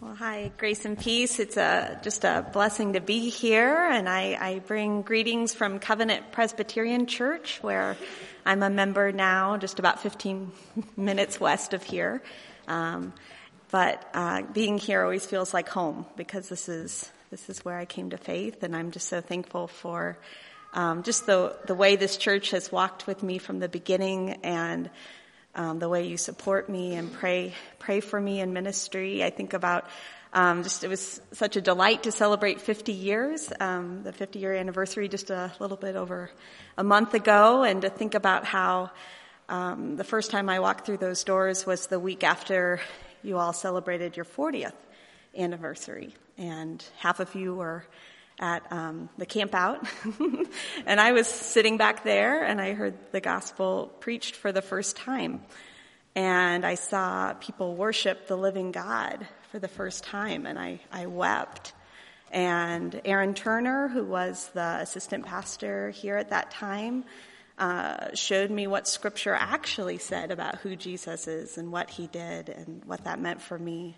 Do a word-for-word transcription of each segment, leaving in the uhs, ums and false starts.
Well, hi, grace and peace. It's a, just a blessing to be here, and I, I bring greetings from Covenant Presbyterian Church, where I'm a member now, just about fifteen minutes west of here. Um, but uh, being here always feels like home, because this is this is where I came to faith, and I'm just so thankful for um, just the the way this church has walked with me from the beginning, and Um, the way you support me and pray pray for me in ministry. I think about um, just it was such a delight to celebrate fifty years, um, the fifty-year anniversary just a little bit over a month ago, and to think about how um, the first time I walked through those doors was the week after you all celebrated your fortieth anniversary, and half of you were at um, the camp out, and I was sitting back there, and I heard the gospel preached for the first time, and I saw people worship the living God for the first time, and I, I wept. And Aaron Turner, who was the assistant pastor here at that time, uh, showed me what Scripture actually said about who Jesus is and what he did and what that meant for me.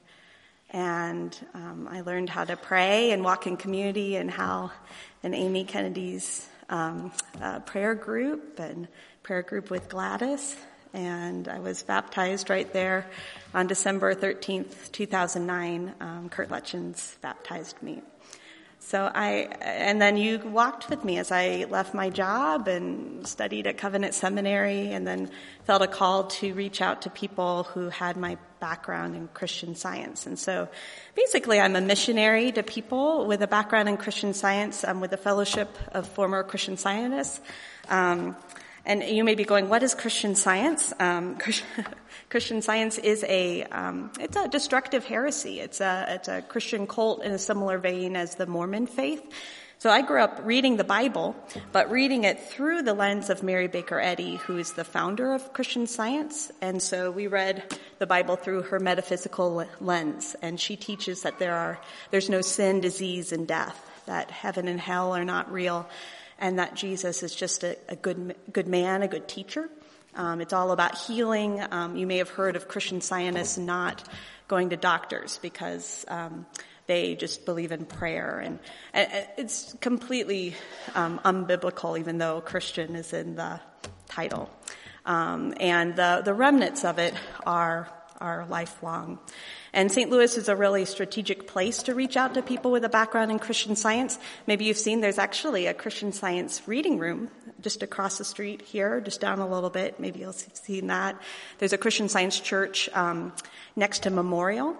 And um, I learned how to pray and walk in community, and how in Amy Kennedy's um, uh, prayer group and prayer group with Gladys. And I was baptized right there on December thirteenth, two thousand nine. Um, Kurt Lutchins baptized me. So I, and then you walked with me as I left my job and studied at Covenant Seminary, and then felt a call to reach out to people who had my background in Christian Science. And so basically I'm a missionary to people with a background in Christian Science. I'm with the Fellowship of Former Christian Scientists. Um, and you may be going, what is Christian Science? Um, Christian Science is a, um, it's a destructive heresy. It's a, it's a Christian cult in a similar vein as the Mormon faith. So I grew up reading the Bible, but reading it through the lens of Mary Baker Eddy, who is the founder of Christian Science. And so we read the Bible through her metaphysical lens, and she teaches that there are, there's no sin, disease, and death, that heaven and hell are not real, and that Jesus is just a, a good, good man, a good teacher. Um, it's all about healing. Um, you may have heard of Christian Scientists not going to doctors because um, they just believe in prayer, and, and it's completely um, unbiblical, even though Christian is in the title. Um, and the, the remnants of it are are lifelong. And Saint Louis is a really strategic place to reach out to people with a background in Christian Science. Maybe you've seen there's actually a Christian Science reading room just across the street here, just down a little bit. Maybe you'll have seen that. There's a Christian Science church um, next to Memorial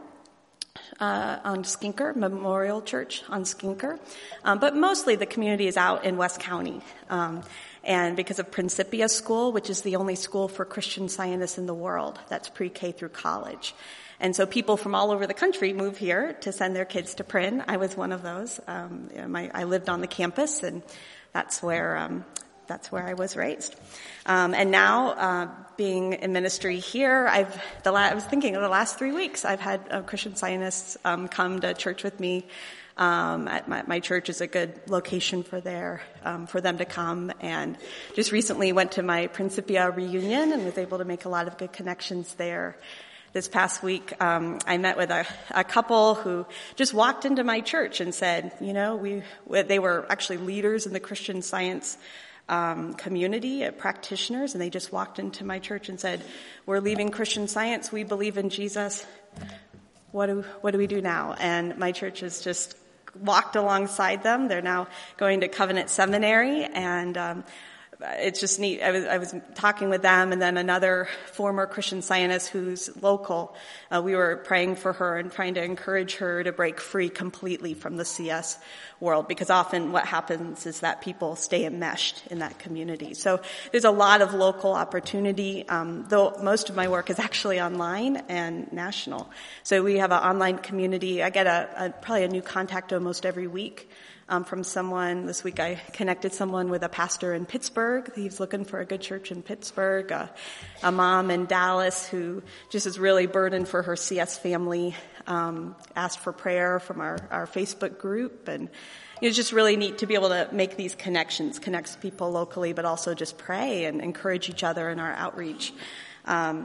uh, on Skinker, Memorial Church on Skinker. Um, but mostly the community is out in West County. Um, and because of Principia School, which is the only school for Christian Scientists in the world, that's pre-K through college. And so people from all over the country move here to send their kids to Prin. I was one of those. Um, you know, my, I lived on the campus, and that's where um, that's where I was raised. Um, and now, uh, being in ministry here, I've the la- I was thinking of the last three weeks, I've had uh, Christian Scientists um, come to church with me. Um, at my, my church is a good location for their, um, for them to come, and just recently went to my Principia reunion and was able to make a lot of good connections there. This past week, um, I met with a, a couple who just walked into my church and said, you know, we, they were actually leaders in the Christian Science um, community, uh, practitioners, and they just walked into my church and said, we're leaving Christian Science. We believe in Jesus. What do, what do we do now? And my church has just walked alongside them. They're now going to Covenant Seminary, and um, it's just neat. I was, I was talking with them, and then another former Christian Scientist who's local. Uh, we were praying for her and trying to encourage her to break free completely from the C S world, because often what happens is that people stay enmeshed in that community. So there's a lot of local opportunity, um, though most of my work is actually online and national. So we have an online community. I get a, a probably a new contact almost every week. Um, from someone. This week I connected someone with a pastor in Pittsburgh. He's looking for a good church in Pittsburgh. Uh, a mom in Dallas who just is really burdened for her C S family, um, asked for prayer from our, our Facebook group. And it's just really neat to be able to make these connections, connect people locally, but also just pray and encourage each other in our outreach. Um,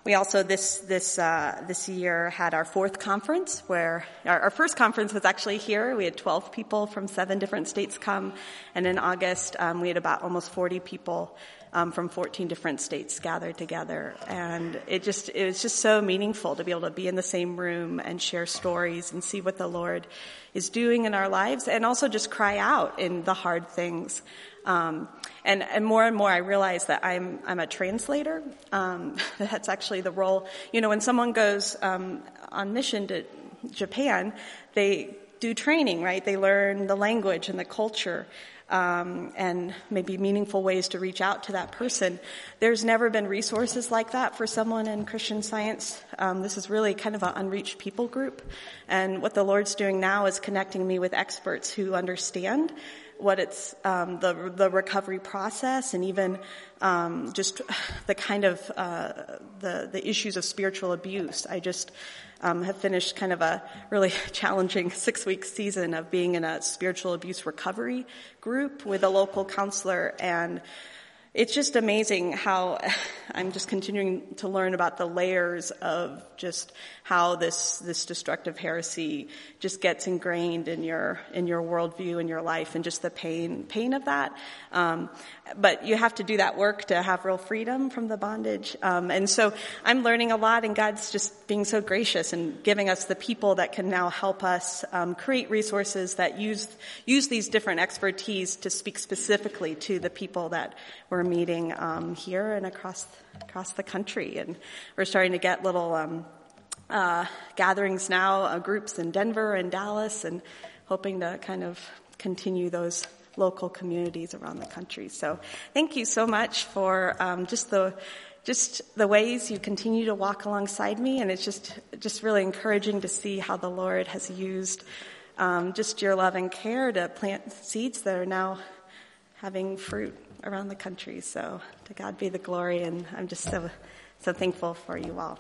we also this this uh, this year had our fourth conference, where our, our first conference was actually here. We had twelve people from seven different states come, and in August um, we had about almost forty people um, from fourteen different states gathered together, and it just it was just so meaningful to be able to be in the same room and share stories and see what the Lord is doing in our lives, and also just cry out in the hard things. Um, and, and more and more I realize that I'm, I'm a translator. Um, that's actually the role. You know, when someone goes, um, on mission to Japan, they do training, right? They learn the language and the culture, um, and maybe meaningful ways to reach out to that person. There's never been resources like that for someone in Christian Science. Um, this is really kind of an unreached people group. And what the Lord's doing now is connecting me with experts who understand what it's, um, the, the recovery process, and even, um, just the kind of, uh, the, the issues of spiritual abuse. I just, um, have finished kind of a really challenging six week season of being in a spiritual abuse recovery group with a local counselor, and it's just amazing how I'm just continuing to learn about the layers of just how this, this destructive heresy just gets ingrained in your, in your worldview and your life, and just the pain, pain of that. Um, but you have to do that work to have real freedom from the bondage. Um, and so I'm learning a lot, and God's just being so gracious and giving us the people that can now help us, um, create resources that use, use these different expertise to speak specifically to the people that we're meeting, um, here and across, across the country. And we're starting to get little, um, uh, gatherings now, uh, groups in Denver and Dallas, and hoping to kind of continue those local communities around the country. So thank you so much for, um, just the, just the ways you continue to walk alongside me. And it's just, just really encouraging to see how the Lord has used, um, just your love and care to plant seeds that are now having fruit around the country. So to God be the glory, and I'm just so, so thankful for you all.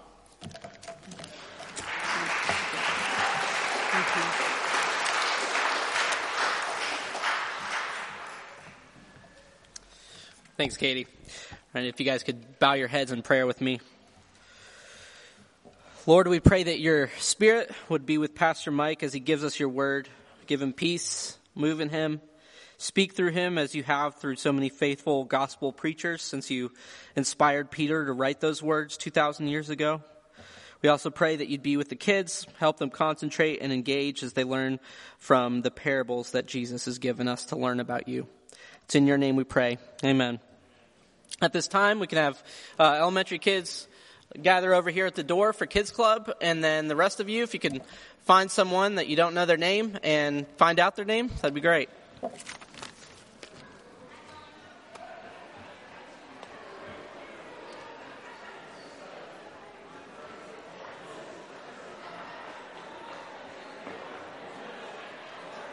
Thank you. Thanks, Katie. And if you guys could bow your heads in prayer with me. Lord, we pray that your Spirit would be with Pastor Mike as he gives us your word. Give him peace, move in him. Speak through him as you have through so many faithful gospel preachers since you inspired Peter to write those words two thousand years ago. We also pray that you'd be with the kids, help them concentrate and engage as they learn from the parables that Jesus has given us to learn about you. It's in your name we pray. Amen. At this time, we can have uh, elementary kids gather over here at the door for Kids Club, and then the rest of you, if you can find someone that you don't know their name and find out their name, that'd be great.